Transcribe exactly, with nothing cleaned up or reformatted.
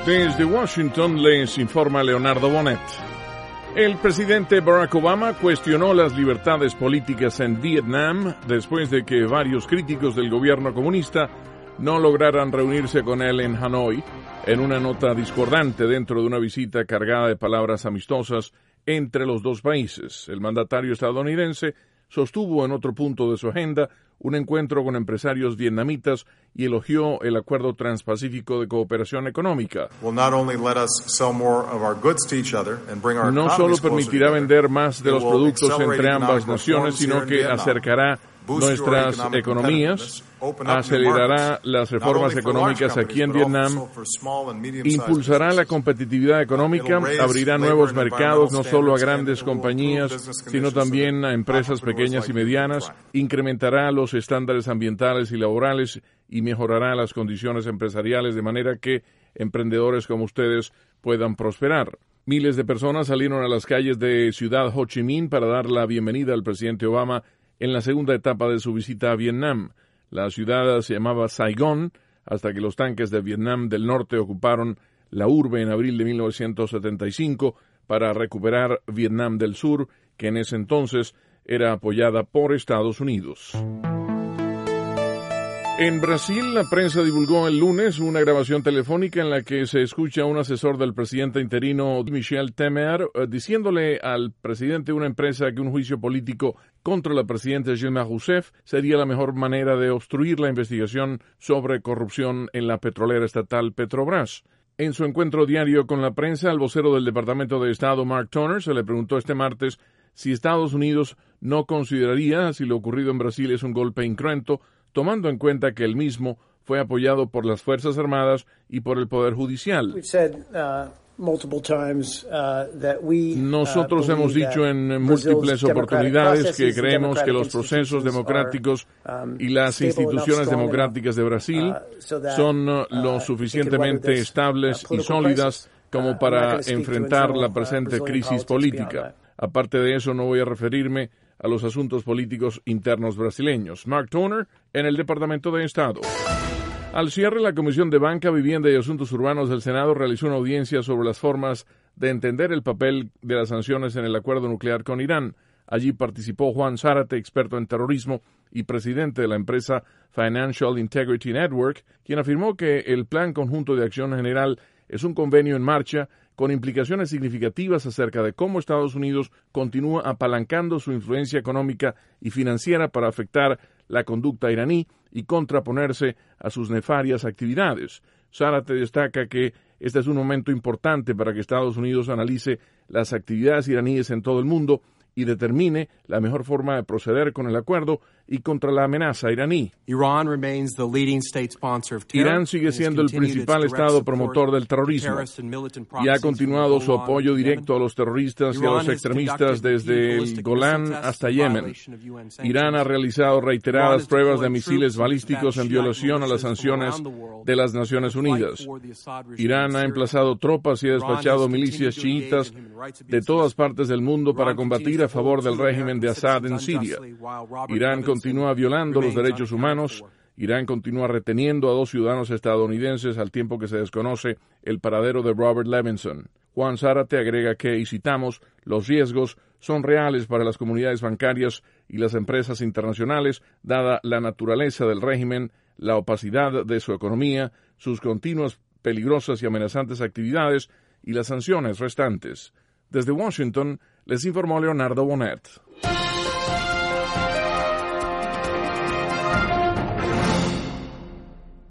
Desde Washington les informa Leonardo Bonet. El presidente Barack Obama cuestionó las libertades políticas en Vietnam después de que varios críticos del gobierno comunista no lograran reunirse con él en Hanoi en una nota discordante dentro de una visita cargada de palabras amistosas entre los dos países. El mandatario estadounidense sostuvo en otro punto de su agenda un encuentro con empresarios vietnamitas y elogió el Acuerdo Transpacífico de Cooperación Económica. No solo permitirá vender más de los productos entre ambas naciones, sino que acercará nuestras economías, acelerará las reformas económicas aquí en Vietnam, impulsará la competitividad económica, abrirá nuevos mercados no solo a grandes compañías, sino también a empresas pequeñas y medianas, incrementará los estándares ambientales y laborales y mejorará las condiciones empresariales de manera que emprendedores como ustedes puedan prosperar. Miles de personas salieron a las calles de Ciudad Ho Chi Minh para dar la bienvenida al presidente Obama en la segunda etapa de su visita a Vietnam. La ciudad se llamaba Saigón hasta que los tanques de Vietnam del Norte ocuparon la urbe en abril de mil novecientos setenta y cinco para recuperar Vietnam del Sur, que en ese entonces era apoyada por Estados Unidos. En Brasil, la prensa divulgó el lunes una grabación telefónica en la que se escucha a un asesor del presidente interino Michel Temer eh, diciéndole al presidente de una empresa que un juicio político contra la presidenta Dilma Rousseff sería la mejor manera de obstruir la investigación sobre corrupción en la petrolera estatal Petrobras. En su encuentro diario con la prensa, al vocero del Departamento de Estado, Mark Toner, se le preguntó este martes si Estados Unidos no consideraría si lo ocurrido en Brasil es un golpe incruento, tomando en cuenta que el mismo fue apoyado por las Fuerzas Armadas y por el Poder Judicial. Nosotros hemos dicho en múltiples oportunidades que creemos que los procesos democráticos y las instituciones democráticas de Brasil son lo suficientemente estables y sólidas como para enfrentar la presente crisis política. Aparte de eso, no voy a referirme a los asuntos políticos internos brasileños. Mark Toner, en el Departamento de Estado. Al cierre, la Comisión de Banca, Vivienda y Asuntos Urbanos del Senado realizó una audiencia sobre las formas de entender el papel de las sanciones en el acuerdo nuclear con Irán. Allí participó Juan Zárate, experto en terrorismo y presidente de la empresa Financial Integrity Network, quien afirmó que el Plan Conjunto de Acción General es un convenio en marcha con implicaciones significativas acerca de cómo Estados Unidos continúa apalancando su influencia económica y financiera para afectar la conducta iraní y contraponerse a sus nefarias actividades. Zárate destaca que este es un momento importante para que Estados Unidos analice las actividades iraníes en todo el mundo y determine la mejor forma de proceder con el acuerdo y contra la amenaza iraní. Irán sigue siendo el principal estado promotor del terrorismo y ha continuado su apoyo directo a los terroristas y a los extremistas desde el Golán hasta Yemen. Irán ha realizado reiteradas pruebas de misiles balísticos en violación a las sanciones de las Naciones Unidas. Irán ha emplazado tropas y ha despachado milicias chiitas de todas partes del mundo para combatir a favor del régimen de Assad en Siria. Irán continúa violando los derechos humanos. Irán continúa reteniendo a dos ciudadanos estadounidenses al tiempo que se desconoce el paradero de Robert Levinson. Juan Zárate agrega que, y citamos, los riesgos son reales para las comunidades bancarias y las empresas internacionales, dada la naturaleza del régimen, la opacidad de su economía, sus continuas peligrosas y amenazantes actividades y las sanciones restantes. Desde Washington, les informó Leonardo Bonet.